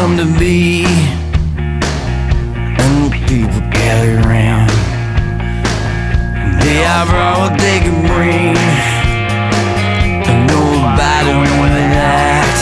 come to be, and people gather around. They I brought what they could bring, and nobody knew that.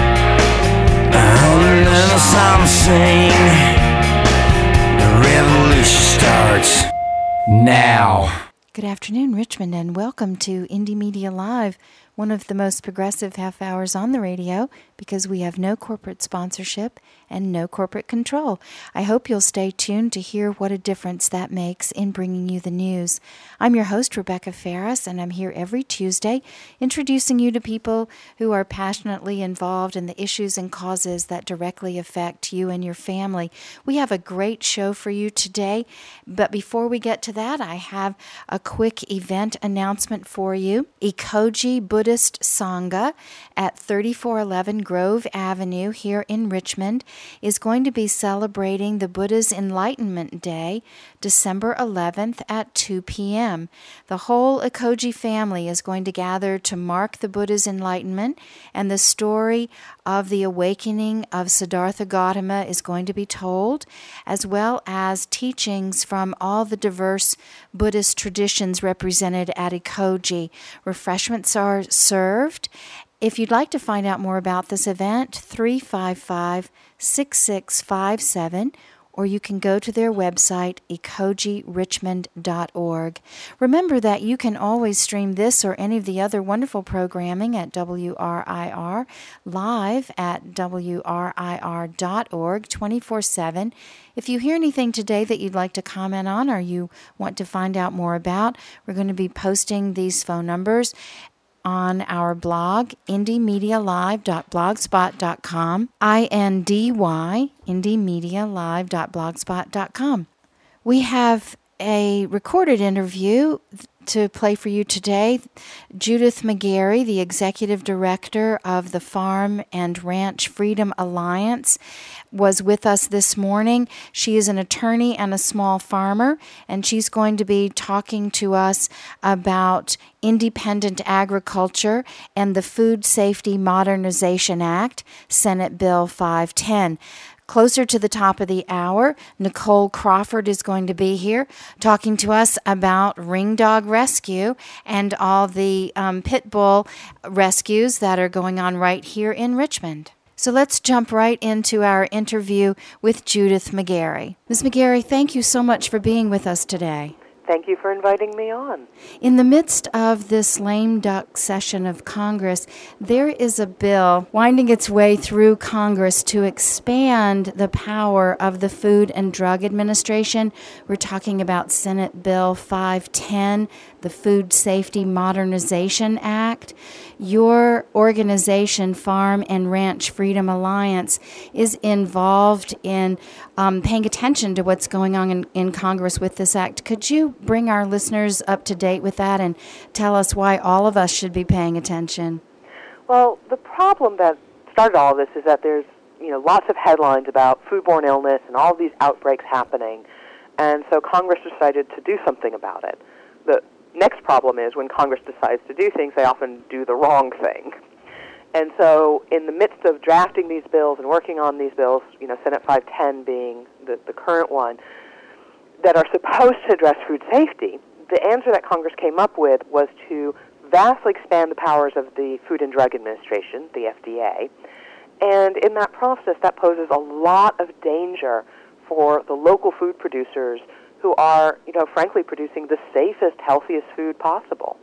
And then the song sing, the revolution starts now. Good afternoon, Richmond, and welcome to Indie Media Live, one of the most progressive half hours on the radio because we have no corporate sponsorship and no corporate control. I hope you'll stay tuned to hear what a difference that makes in bringing you the news. I'm your host, Rebecca Ferris, and I'm here every Tuesday introducing you to people who are passionately involved in the issues and causes that directly affect you and your family. We have a great show for you today, but before we get to that, I have a quick event announcement for you. Ekoji Buddhist Sangha at 3411 Grove Avenue here in Richmond is going to be celebrating the Buddha's Enlightenment Day, December 11th at 2 p.m. The whole Ekoji family is going to gather to mark the Buddha's enlightenment, and the story of the awakening of Siddhartha Gautama is going to be told, as well as teachings from all the diverse Buddhist traditions represented at Ekoji. Refreshments are served. If you'd like to find out more about this event, 355-6657, or you can go to their website, ekojirichmond.org. Remember that you can always stream this or any of the other wonderful programming at WRIR, live at WRIR.org, 24/7. If you hear anything today that you'd like to comment on or you want to find out more about, we're going to be posting these phone numbers on our blog, indiemedialive.blogspot.com, indiemedialive.blogspot.com. We have a recorded interview to play for you today. Judith McGarry, the Executive Director of the Farm and Ranch Freedom Alliance, was with us this morning. She is an attorney and a small farmer, and she's going to be talking to us about independent agriculture and the Food Safety Modernization Act, Senate Bill 510. Closer to the top of the hour, Nicole Crawford is going to be here talking to us about ring dog rescue and all the pit bull rescues that are going on right here in Richmond. So let's jump right into our interview with Judith McGarry. Ms. McGarry, thank you so much for being with us today. Thank you for inviting me on. In the midst of this lame duck session of Congress, there is a bill winding its way through Congress to expand the power of the Food and Drug Administration. We're talking about Senate Bill 510, the Food Safety Modernization Act. Your organization, Farm and Ranch Freedom Alliance, is involved in paying attention to what's going on in Congress with this act. Could you bring our listeners up to date with that and tell us why all of us should be paying attention? Well, the problem that started all of this is that there's lots of headlines about foodborne illness and all of these outbreaks happening, and so Congress decided to do something about it. The next problem is when Congress decides to do things, they often do the wrong thing. And so in the midst of drafting these bills and working on these bills, Senate 510 being the current one, that are supposed to address food safety, the answer that Congress came up with was to vastly expand the powers of the Food and Drug Administration, the FDA, and in that process that poses a lot of danger for the local food producers who are, frankly, producing the safest, healthiest food possible.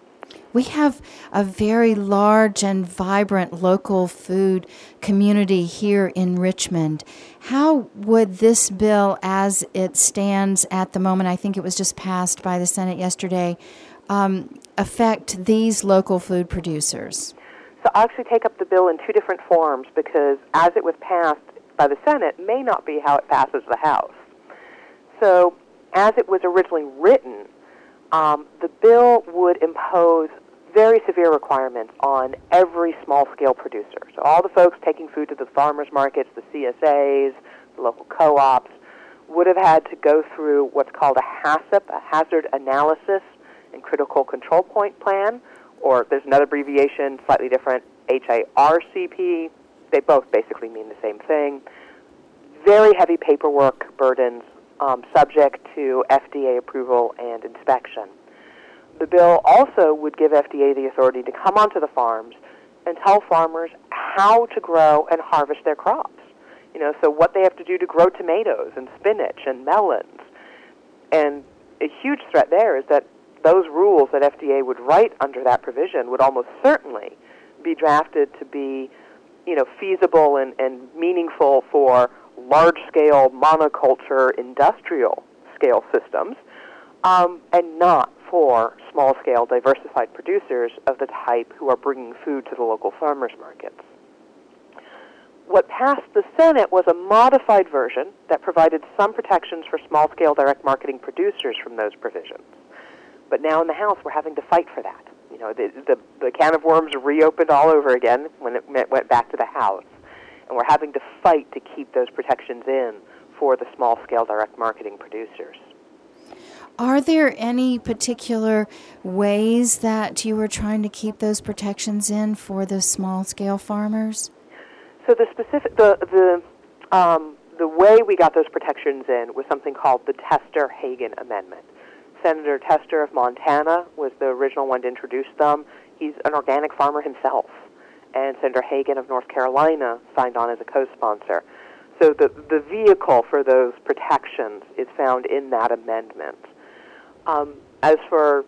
We have a very large and vibrant local food community here in Richmond. How would this bill, as it stands at the moment, I think it was just passed by the Senate yesterday, affect these local food producers? So I'll actually take up the bill in two different forms because as it was passed by the Senate may not be how it passes the House. So as it was originally written, the bill would impose very severe requirements on every small-scale producer. So all the folks taking food to the farmers markets, the CSAs, the local co-ops, would have had to go through what's called a HACCP, a Hazard Analysis and Critical Control Point Plan, or there's another abbreviation, slightly different, HARCP. they both basically mean the same thing. Very heavy paperwork burdens, subject to FDA approval and inspection. The bill also would give FDA the authority to come onto the farms and tell farmers how to grow and harvest their crops. So what they have to do to grow tomatoes and spinach and melons. And a huge threat there is that those rules that FDA would write under that provision would almost certainly be drafted to be, feasible and meaningful for large-scale monoculture industrial-scale systems, and not for small-scale diversified producers of the type who are bringing food to the local farmers markets. What passed the Senate was a modified version that provided some protections for small-scale direct marketing producers from those provisions. But now in the House, we're having to fight for that. The can of worms reopened all over again when it went back to the House. And we're having to fight to keep those protections in for the small-scale direct marketing producers. Are there any particular ways that you were trying to keep those protections in for the small-scale farmers? So the way we got those protections in was something called the Tester-Hagan Amendment. Senator Tester of Montana was the original one to introduce them. He's an organic farmer himself. And Senator Hagan of North Carolina signed on as a co-sponsor. So the vehicle for those protections is found in that amendment. As for,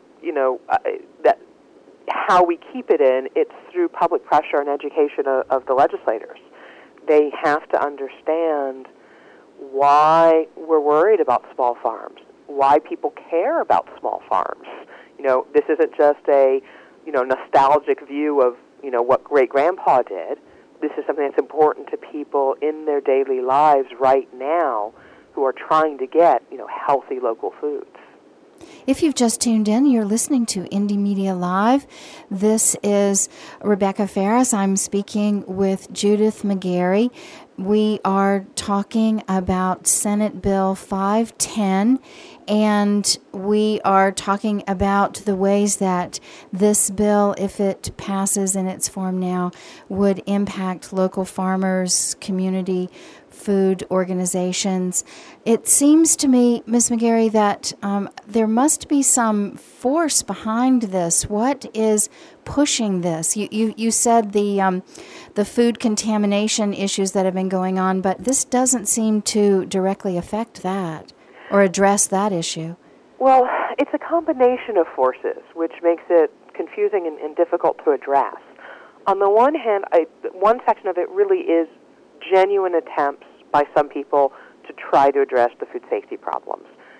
how we keep it in, it's through public pressure and education of the legislators. They have to understand why we're worried about small farms, why people care about small farms. This isn't just a, nostalgic view of, what great-grandpa did. This is something that's important to people in their daily lives right now who are trying to get, healthy local foods. If you've just tuned in, you're listening to Indie Media Live. This is Rebecca Ferris. I'm speaking with Judith McGarry. We are talking about Senate Bill 510, and we are talking about the ways that this bill, if it passes in its form now, would impact local farmers, community food organizations. It seems to me, Ms. McGarry, that there must be some force behind this. What is pushing this? You said the food contamination issues that have been going on, but this doesn't seem to directly affect that or address that issue. Well, it's a combination of forces, which makes it confusing and difficult to address. On the one hand, one section of it really is genuine attempts by some people to try to address the food safety problems.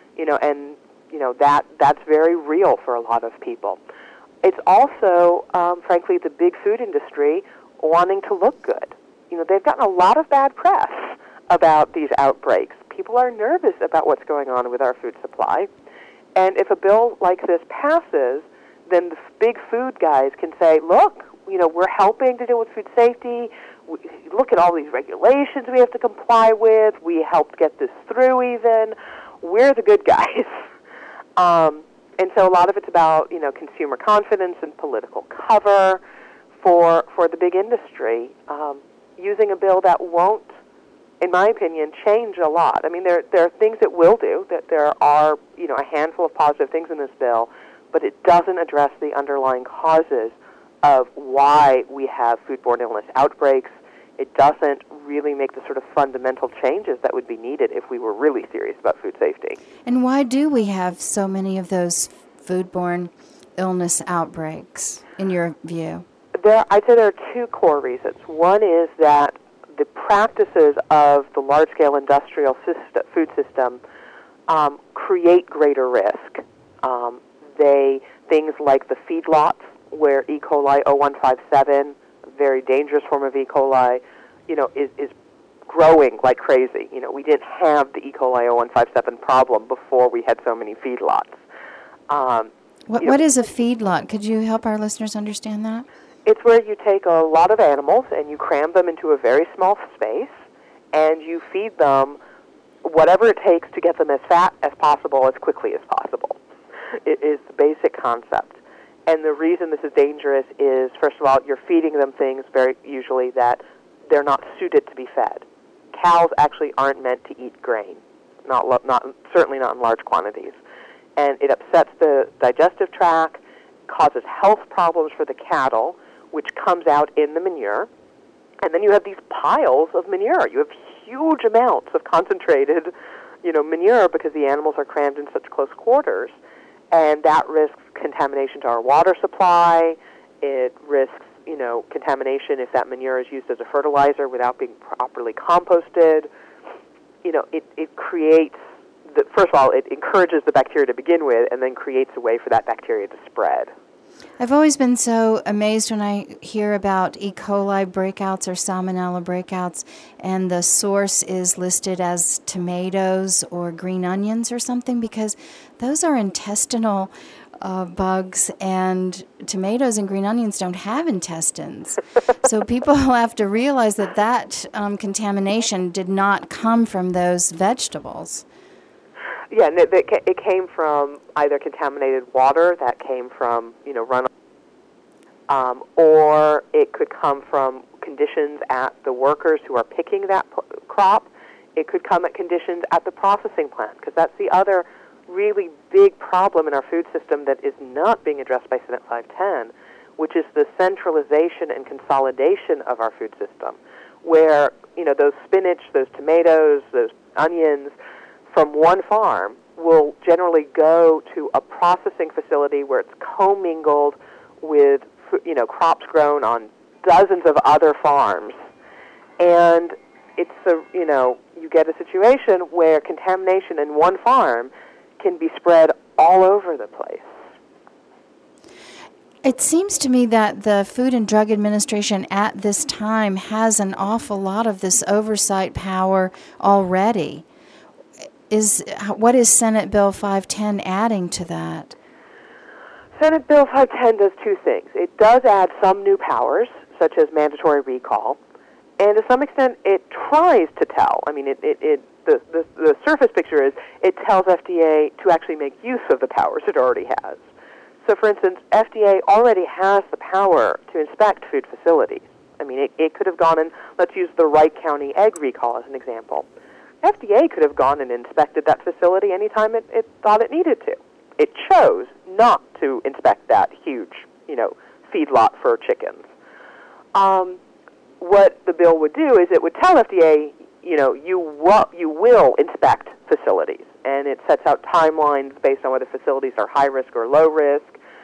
That's very real for a lot of people. It's also, frankly, the big food industry wanting to look good. They've gotten a lot of bad press about these outbreaks. People are nervous about what's going on with our food supply. And if a bill like this passes, then the big food guys can say, look, we're helping to deal with food safety. Look at all these regulations we have to comply with. We helped get this through even. We're the good guys. And so a lot of it's about, consumer confidence and political cover for the big industry, using a bill that won't, in my opinion, change a lot. I mean, there are things it will do. That there are, a handful of positive things in this bill, but it doesn't address the underlying causes of why we have foodborne illness outbreaks. It doesn't really make the sort of fundamental changes that would be needed if we were really serious about food safety. And why do we have so many of those foodborne illness outbreaks, in your view? I'd say there are two core reasons. One is that the practices of the large-scale industrial food system create greater risk. Things like the feedlots, where E. coli 0157, a very dangerous form of E. coli, is growing like crazy. We didn't have the E. coli 0157 problem before we had so many feedlots. What is a feedlot? Could you help our listeners understand that? It's where you take a lot of animals and you cram them into a very small space, and you feed them whatever it takes to get them as fat as possible, as quickly as possible. It is the basic concept. And the reason this is dangerous is, first of all, you're feeding them things very usually that they're not suited to be fed. Cows actually aren't meant to eat grain, certainly not in large quantities. And it upsets the digestive tract, causes health problems for the cattle, which comes out in the manure. And then you have these piles of manure. You have huge amounts of concentrated, manure because the animals are crammed in such close quarters. And that risks contamination to our water supply. It risks, contamination if that manure is used as a fertilizer without being properly composted. It creates, first of all, it encourages the bacteria to begin with and then creates a way for that bacteria to spread. I've always been so amazed when I hear about E. coli breakouts or salmonella breakouts, and the source is listed as tomatoes or green onions or something, because those are intestinal bugs, and tomatoes and green onions don't have intestines. So people have to realize that contamination did not come from those vegetables. Yeah, it came from either contaminated water that came from, runoff, or it could come from conditions at the workers who are picking that crop. It could come at conditions at the processing plant, because that's the other really big problem in our food system that is not being addressed by Senate 510, which is the centralization and consolidation of our food system, where, those spinach, those tomatoes, those onions from one farm will generally go to a processing facility where it's commingled with, crops grown on dozens of other farms. And it's you get a situation where contamination in one farm can be spread all over the place. It seems to me that the Food and Drug Administration at this time has an awful lot of this oversight power already. What is Senate Bill 510 adding to that? Senate Bill 510 does two things. It does add some new powers, such as mandatory recall, and to some extent it tries to tell. I mean, the surface picture is it tells FDA to actually make use of the powers it already has. So, for instance, FDA already has the power to inspect food facilities. I mean, it could have gone and, let's use the Wright County egg recall as an example. FDA could have gone and inspected that facility anytime it thought it needed to. It chose not to inspect that huge, feedlot for chickens. What the bill would do is it would tell FDA, you will inspect facilities, and it sets out timelines based on whether facilities are high risk or low risk.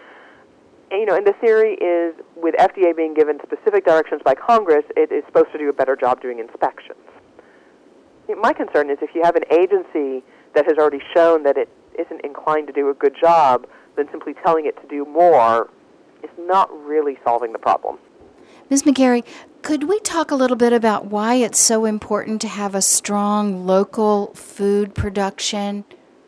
And the theory is, with FDA being given specific directions by Congress, it is supposed to do a better job doing inspections. My concern is if you have an agency that has already shown that it isn't inclined to do a good job, then simply telling it to do more is not really solving the problem. Ms. McGarry, could we talk a little bit about why it's so important to have a strong local food production?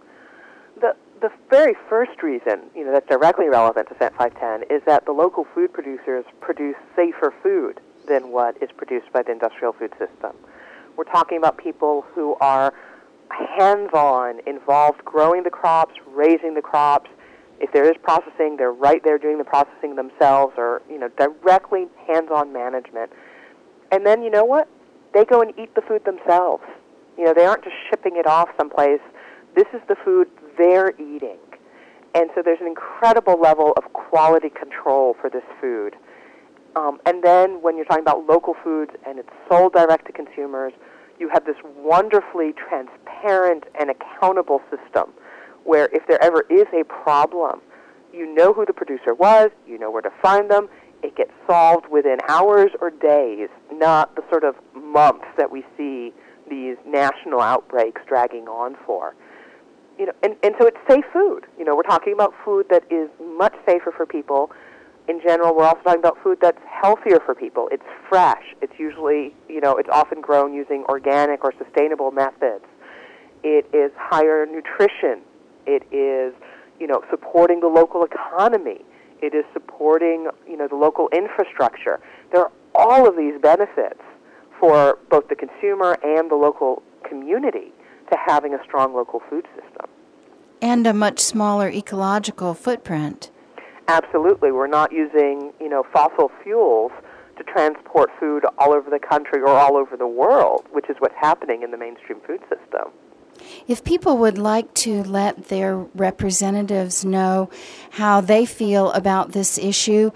The very first reason, that's directly relevant to Senate 510 is that the local food producers produce safer food than what is produced by the industrial food system. We're talking about people who are hands-on, involved growing the crops, raising the crops. If there is processing, they're right there doing the processing themselves, or, directly hands-on management. And then, you know what? They go and eat the food themselves. They aren't just shipping it off someplace. This is the food they're eating. And so there's an incredible level of quality control for this food. And then when you're talking about local foods and it's sold direct to consumers, you have this wonderfully transparent and accountable system where if there ever is a problem, you know who the producer was, you know where to find them, it gets solved within hours or days, not the sort of months that we see these national outbreaks dragging on for. And so it's safe food. We're talking about food that is much safer for people. In general, we're also talking about food that's healthier for people. It's fresh. It's usually, it's often grown using organic or sustainable methods. It is higher nutrition. It is, supporting the local economy. It is supporting, the local infrastructure. There are all of these benefits for both the consumer and the local community to having a strong local food system. And a much smaller ecological footprint. Absolutely. We're not using, fossil fuels to transport food all over the country or all over the world, which is what's happening in the mainstream food system. If people would like to let their representatives know how they feel about this issue,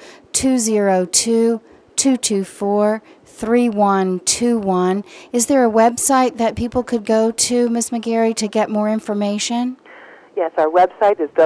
202-224-3121. Is there a website that people could go to, Ms. McGarry, to get more information? Yes, our website is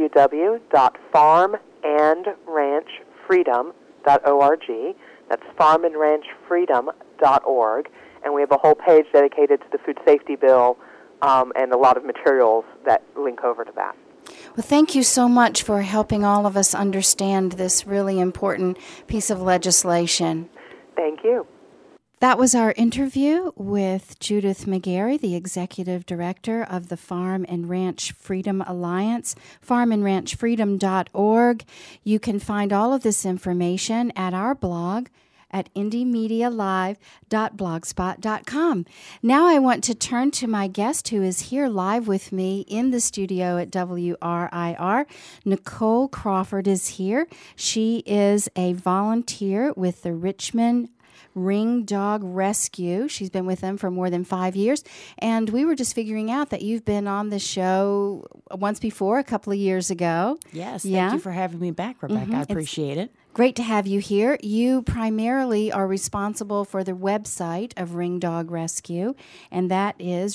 www.farmandranchfreedom.org. That's farmandranchfreedom.org. And we have a whole page dedicated to the food safety bill and a lot of materials that link over to that. Well, thank you so much for helping all of us understand this really important piece of legislation. Thank you. That was our interview with Judith McGarry, the Executive Director of the Farm and Ranch Freedom Alliance, farmandranchfreedom.org. You can find all of this information at our blog at indiemedialive.blogspot.com. Now I want to turn to my guest who is here live with me in the studio at WRIR. Nicole Crawford is here. She is a volunteer with the Richmond Ring Dog Rescue. She's been with them for more than 5 years. And we were just figuring out that you've been on the show once before, a couple of years ago. Yes, thank you for having me back, Rebecca. I appreciate it. Great to have you here. You primarily are responsible for the website of Ring Dog Rescue, and that is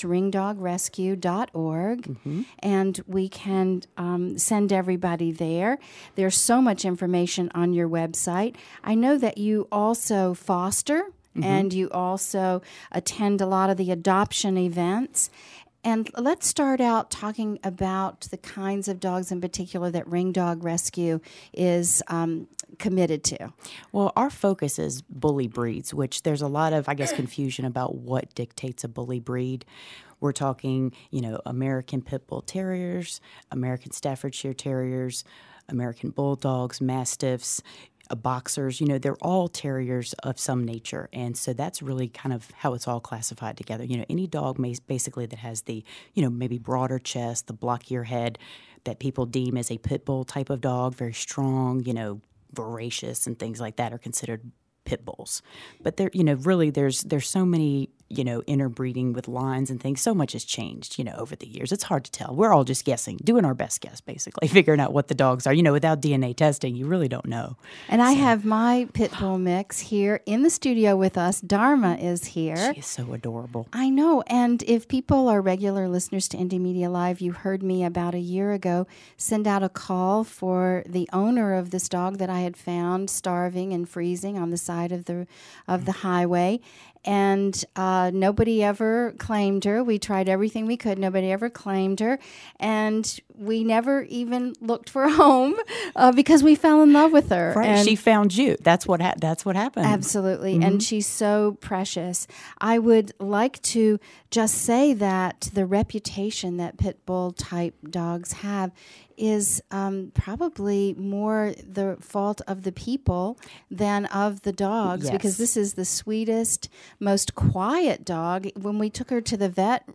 ringdogrescue.org. Mm-hmm. And we can send everybody there. There's so much information on your website. I know that you also foster, mm-hmm. and you also attend a lot of the adoption events. And let's start out talking about the kinds of dogs in particular that Ring Dog Rescue is committed to. Well, our focus is bully breeds, which there's a lot of, confusion about what dictates a bully breed. We're talking, American Pit Bull Terriers, American Staffordshire Terriers, American Bulldogs, Mastiffs, boxers, they're all terriers of some nature. And so that's really kind of how it's all classified together. Any dog basically that has the, maybe broader chest, the blockier head that people deem as a pit bull type of dog, very strong, voracious and things like that are considered pit bulls. But there, really there's so many, interbreeding with lines and things. So much has changed, over the years. It's hard to tell. We're all just guessing, doing our best guess, basically, figuring out what the dogs are. Without DNA testing, you really don't know. And I have my pit bull mix here in the studio with us. Dharma is here. She is so adorable. I know. And if people are regular listeners to Indie Media Live, you heard me about a year ago send out a call for the owner of this dog that I had found starving and freezing on the side of the highway. And nobody ever claimed her. We tried everything we could. Nobody ever claimed her. And we never even looked for a home because we fell in love with her. Right. And she found you. That's what happened. Absolutely. Mm-hmm. And she's so precious. I would like to just say that the reputation that pit bull type dogs have is probably more the fault of the people than of the dogs, because this is the sweetest, most quiet dog. When we took her to the vet,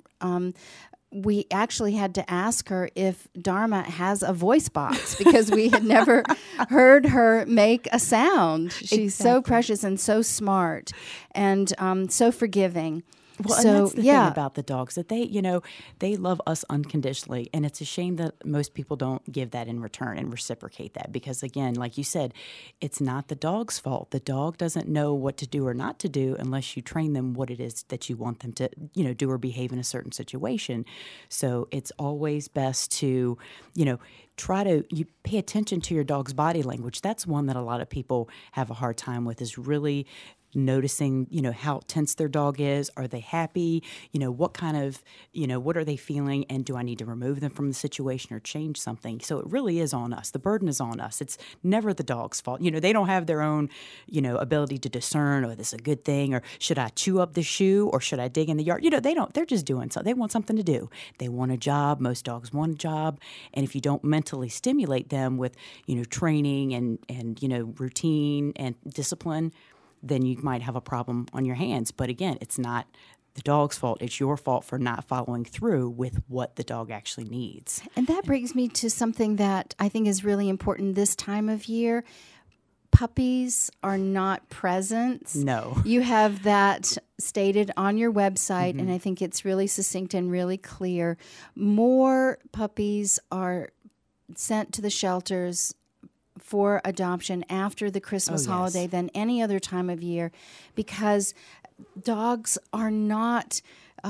we actually had to ask her if Dharma has a voice box because we had never heard her make a sound. She's so precious and so smart and so forgiving. Well, and that's the thing about the dogs, that they love us unconditionally, and it's a shame that most people don't give that in return and reciprocate that, because, again, like you said, it's not the dog's fault. The dog doesn't know what to do or not to do unless you train them what it is that you want them to, do or behave in a certain situation. So it's always best to, try to pay attention to your dog's body language. That's one that a lot of people have a hard time with, is really noticing, how tense their dog is. Are they happy? What kind of, what are they feeling? And do I need to remove them from the situation or change something? So it really is on us. The burden is on us. It's never the dog's fault. They don't have their own, ability to discern, oh, this is a good thing, or should I chew up the shoe, or should I dig in the yard? They don't. They're just doing something. They want something to do. They want a job. Most dogs want a job. And if you don't mentally stimulate them with, training and routine and discipline, then you might have a problem on your hands. But again, it's not the dog's fault. It's your fault for not following through with what the dog actually needs. And that brings me to something that I think is really important this time of year. puppies are not presents. No. You have that stated on your website, and I think it's really succinct and really clear. More puppies are sent to the shelters for adoption after the Christmas holiday than any other time of year, because dogs are not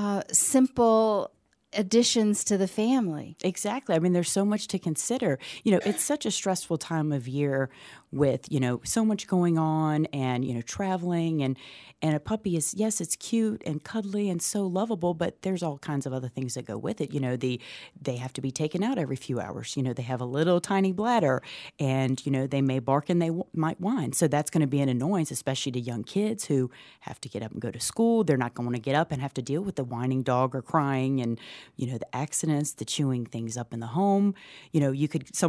simple additions to the family. Exactly. I mean, there's so much to consider. You know, it's such a stressful time of year with, you know, so much going on and, you know, traveling and a puppy is, yes, it's cute and cuddly and so lovable, but there's all kinds of other things that go with it. You know, they have to be taken out every few hours. You know, they have a little tiny bladder and, you know, they may bark and they might whine. So that's going to be an annoyance, especially to young kids who have to get up and go to school. They're not going to get up and have to deal with the whining dog or crying and, you know, the accidents, the chewing things up in the home. You know,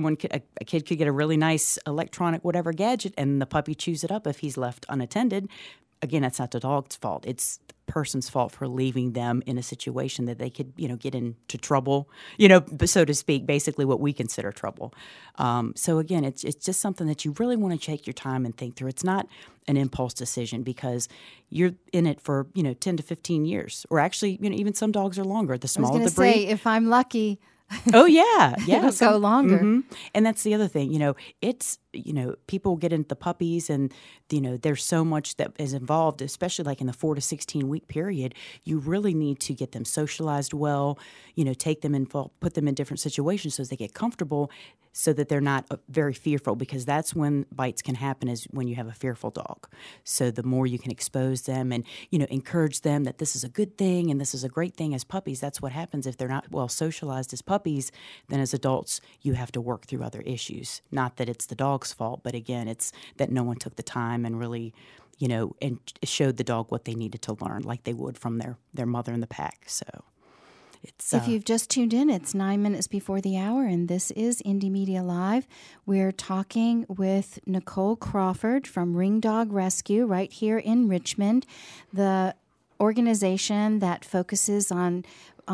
a kid could get a really nice electronic whatever gadget and the puppy chews it up if he's left unattended. Again, that's not the dog's fault. It's the person's fault for leaving them in a situation that they could, you know, get into trouble, you know, so to speak, basically what we consider trouble. So again, it's just something that you really want to take your time and think through. It's not an impulse decision because you're in it for, you know, 10 to 15 years, or actually, you know, even some dogs are longer. The smaller the breed. I was going to say, if I'm lucky. Oh, yeah. It'll go longer. Mm-hmm. And that's the other thing, you know, it's, you know, people get into the puppies and, you know, there's so much that is involved, especially like in the 4 to 16 week period. You really need to get them socialized well, you know, take them and put them in different situations so as they get comfortable so that they're not very fearful, because that's when bites can happen, is when you have a fearful dog. So the more you can expose them and, you know, encourage them that this is a good thing and this is a great thing as puppies. That's what happens if they're not well socialized as puppies. Then as adults, you have to work through other issues. Not that it's the dog's fault, but again, it's that no one took the time and really, you know, and showed the dog what they needed to learn like they would from their mother in the pack. So it's, if you've just tuned in, it's 9 minutes before the hour, and this is Indie Media Live. We're talking with Nicole Crawford from Ring Dog Rescue right here in Richmond, the organization that focuses on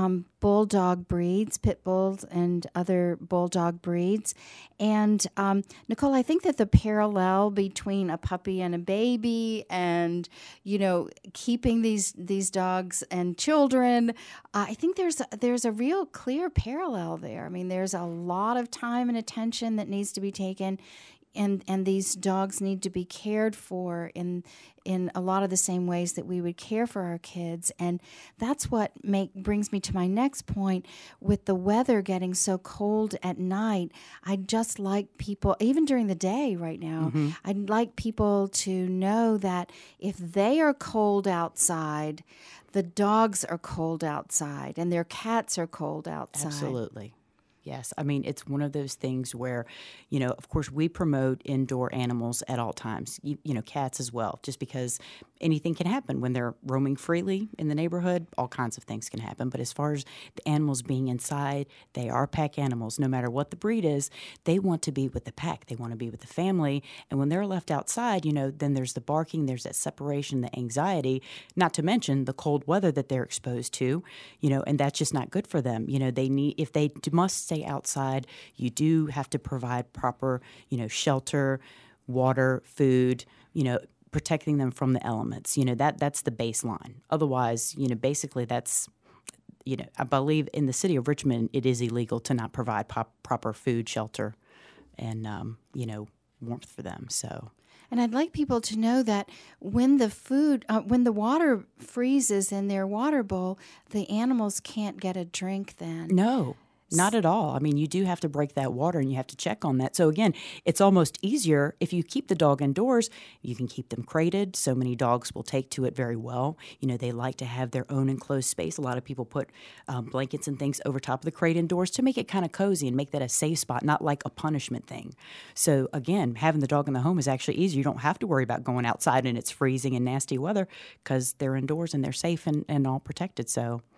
bulldog breeds, pit bulls and other bulldog breeds. And Nicole, I think that the parallel between a puppy and a baby and, you know, keeping these dogs and children, I think there's a real clear parallel there. I mean, there's a lot of time and attention that needs to be taken. And these dogs need to be cared for in a lot of the same ways that we would care for our kids. And that's what brings me to my next point. With the weather getting so cold at night, I'd just like people, even during the day right now, I'd like people to know that if they are cold outside, the dogs are cold outside and their cats are cold outside. Absolutely. Yes. I mean, it's one of those things where, you know, of course, we promote indoor animals at all times, you know, cats as well, just because anything can happen when they're roaming freely in the neighborhood. All kinds of things can happen. But as far as the animals being inside, they are pack animals. No matter what the breed is, they want to be with the pack. They want to be with the family. And when they're left outside, you know, then there's the barking, there's that separation, the anxiety, not to mention the cold weather that they're exposed to, you know, and that's just not good for them. You know, if they must stay outside, you do have to provide proper, you know, shelter, water, food, you know, protecting them from the elements. You know, that's the baseline. Otherwise, you know, basically that's, you know, I believe in the city of Richmond, it is illegal to not provide proper food, shelter, and, you know, warmth for them. So. And I'd like people to know that when the water freezes in their water bowl, the animals can't get a drink then. No. Not at all. I mean, you do have to break that water and you have to check on that. So again, it's almost easier if you keep the dog indoors. You can keep them crated. So many dogs will take to it very well. You know, they like to have their own enclosed space. A lot of people put blankets and things over top of the crate indoors to make it kind of cozy and make that a safe spot, not like a punishment thing. So again, having the dog in the home is actually easier. You don't have to worry about going outside and it's freezing and nasty weather because they're indoors and they're safe and all protected. So.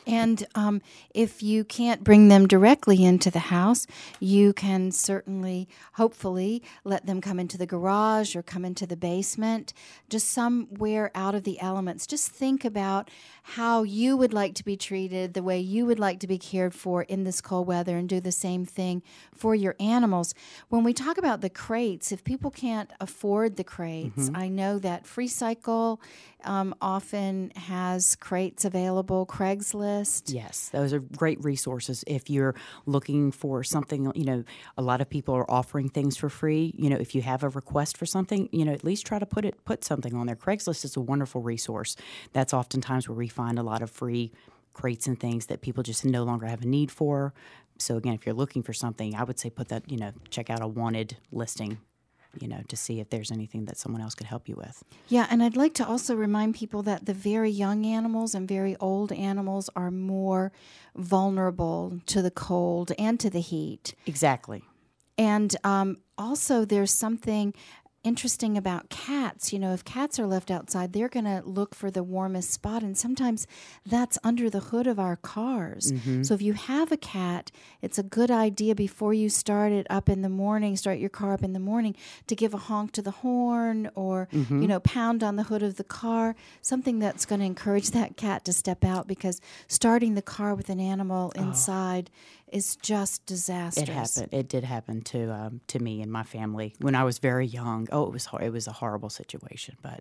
And if you can't bring them directly into the house, you can certainly, hopefully, let them come into the garage or come into the basement, just somewhere out of the elements. Just think about how you would like to be treated, the way you would like to be cared for in this cold weather, and do the same thing for your animals. When we talk about the crates, if people can't afford the crates, I know that FreeCycle often has crates available, Craigslist. Yes, those are great resources if you're looking for something. A lot of people are offering things for free. If you have a request for something, at least try to put something on there. Craigslist is a wonderful resource. That's oftentimes where we find a lot of free crates and things that people just no longer have a need for. So again, if you're looking for something, I would say put that, check out a wanted listing, to see if there's anything that someone else could help you with. Yeah, and I'd like to also remind people that the very young animals and very old animals are more vulnerable to the cold and to the heat. Exactly. And also there's something interesting about cats. If cats are left outside, they're going to look for the warmest spot, and sometimes that's under the hood of our cars. So if you have a cat, it's a good idea before you start your car up in the morning, to give a honk to the horn or, pound on the hood of the car, something that's going to encourage that cat to step out, because starting the car with an animal inside is just disastrous. It did happen to me and my family when I was very young. Oh, it was a horrible situation, but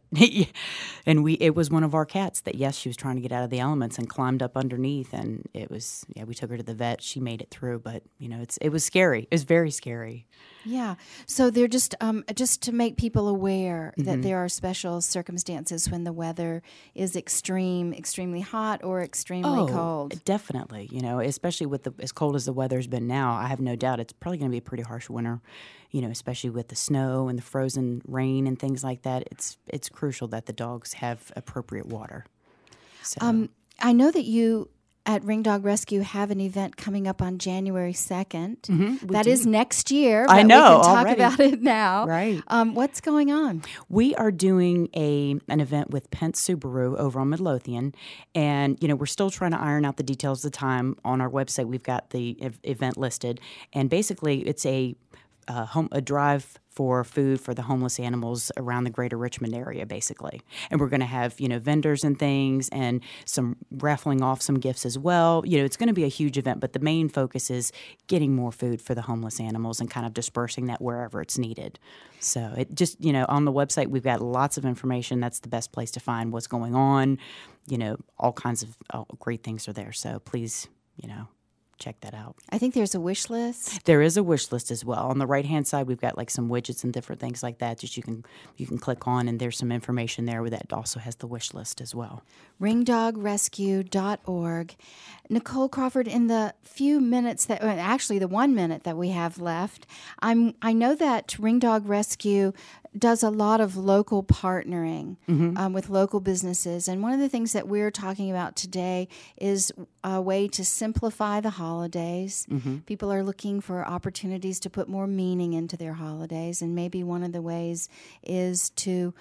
it was one of our cats that, yes, she was trying to get out of the elements and climbed up underneath, and we took her to the vet. She made it through, but it was scary. It was very scary. Yeah. So they're just to make people aware that there are special circumstances when the weather is extremely hot or extremely cold. Definitely. Especially with as cold as the weather's been now, I have no doubt it's probably going to be a pretty harsh winter. Especially with the snow and the frozen rain and things like that. It's crucial that the dogs have appropriate water. So. I know that you at Ring Dog Rescue have an event coming up on January 2nd. That is next year. I know. We can talk already. about it now. Right. What's going on? We are doing an event with Pence Subaru over on Midlothian, and we're still trying to iron out the details of the time. On our website, we've got the event listed, and basically it's a drive for food for the homeless animals around the greater Richmond area, basically. And we're going to have, vendors and things, and some raffling off some gifts as well. It's going to be a huge event, but the main focus is getting more food for the homeless animals and kind of dispersing that wherever it's needed. So it just, on the website, we've got lots of information. That's the best place to find what's going on. All kinds of great things are there. So please, check that out. I think there's a wish list. There is a wish list as well. On the right-hand side, we've got some widgets and different things like that you can click on, and there's some information there that also has the wish list as well. ringdogrescue.org. Nicole Crawford, in the few minutes actually the 1 minute that we have left, I know that Ring Dog Rescue does a lot of local partnering with local businesses. And one of the things that we're talking about today is a way to simplify the holidays. People are looking for opportunities to put more meaning into their holidays. And maybe one of the ways is to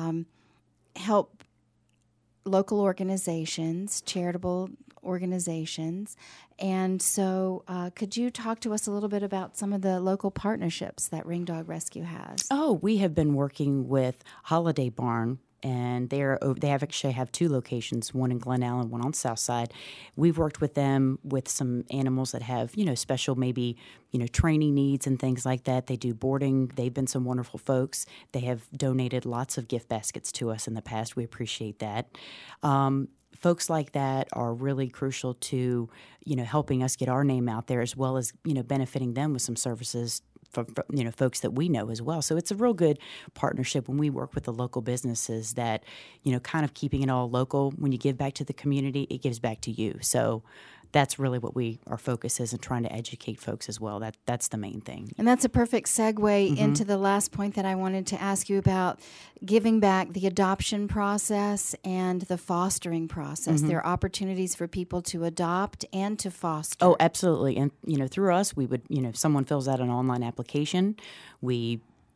help local organizations, charitable organizations. And so could you talk to us a little bit about some of the local partnerships that Ring Dog Rescue has? Oh, we have been working with Holiday Barn, and they actually have two locations, one in Glen Allen, one on South Side. We've worked with them with some animals that have, special maybe, training needs and things like that. They do boarding. They've been some wonderful folks. They have donated lots of gift baskets to us in the past. We appreciate that. Folks like that are really crucial to, helping us get our name out there, as well as, benefiting them with some services for folks that we know as well. So it's a real good partnership when we work with the local businesses that, kind of keeping it all local. When you give back to the community, it gives back to you. So that's really what our focus is, and trying to educate folks as well. That's the main thing. And that's a perfect segue into the last point that I wanted to ask you about, giving back, the adoption process and the fostering process. There are opportunities for people to adopt and to foster. Oh, absolutely. And, through us, we would, if someone fills out an online application, we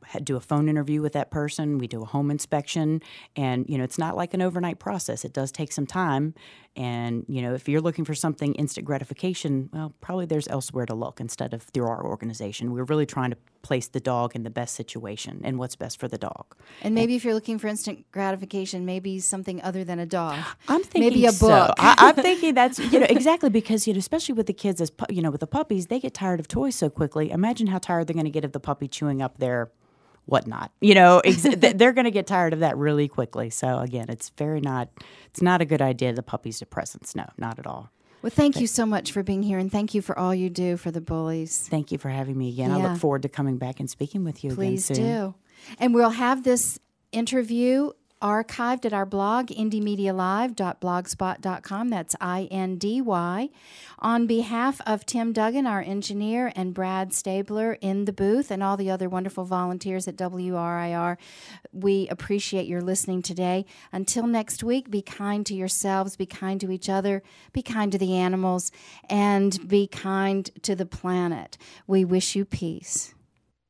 do a phone interview with that person. We do a home inspection. And, it's not like an overnight process. It does take some time. And, if you're looking for something instant gratification, well, probably there's elsewhere to look instead of through our organization. We're really trying to place the dog in the best situation and what's best for the dog. And maybe if you're looking for instant gratification, maybe something other than a dog. I'm thinking maybe a so. book. I'm thinking that's, exactly because, especially with the kids, with the puppies, they get tired of toys so quickly. Imagine how tired they're going to get of the puppy chewing up their whatnot. They're going to get tired of that really quickly. So again, it's not a good idea, the puppy's a presence. No, not at all. Well, thank you so much for being here, and thank you for all you do for the bullies. Thank you for having me again. Yeah. I look forward to coming back and speaking with you again soon. Please do. And we'll have this interview archived at our blog, indymedialive.blogspot.com. That's INDY. On behalf of Tim Duggan, our engineer, and Brad Stabler in the booth, and all the other wonderful volunteers at WRIR, we appreciate your listening today. Until next week, be kind to yourselves, be kind to each other, be kind to the animals, and be kind to the planet. We wish you peace.